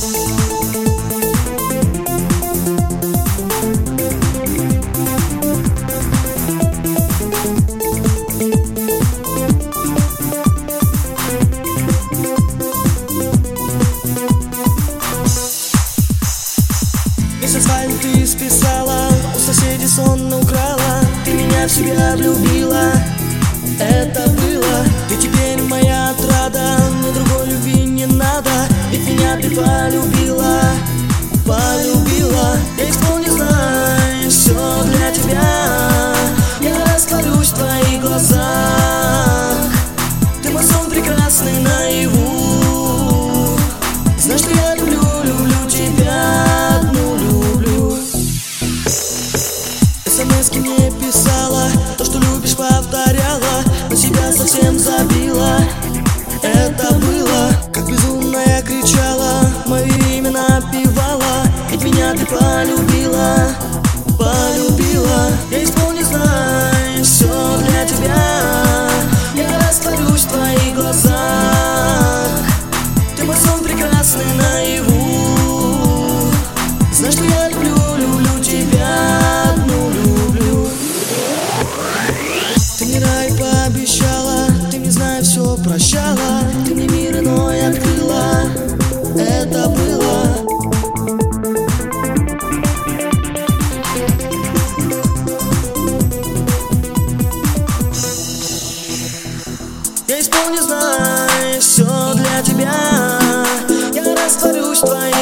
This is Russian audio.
Весь асфальт ты списала, у соседей сон украла, ты меня в себя влюбила. Это было, ты теперь моя отрада, мне другой любви не надо, ведь меня ты полюбила. Полюбила, я исполню, знаешь, все для тебя. Я растворюсь в твоих глазах, ты мой сон прекрасный наяву. Знаешь, что я люблю, люблю тебя одну, люблю. СМСки мне писала, то, что любишь, повторяла, на себя совсем забила. Это было, как безумная кричала, мое имя напевала, ведь меня ты полюбила. Полюбила, я исполню, знаешь, все для тебя. Я растворюсь в твоих глазах, ты мой сон прекрасный наяву. Знаешь, что я люблю, люблю тебя одну, люблю. Ты мне рай пообещала, ты мне, знаю, все прощала, ты мне мир иной открыла. Это было. Я исполню, знаешь, все для тебя. Я растворюсь в твоей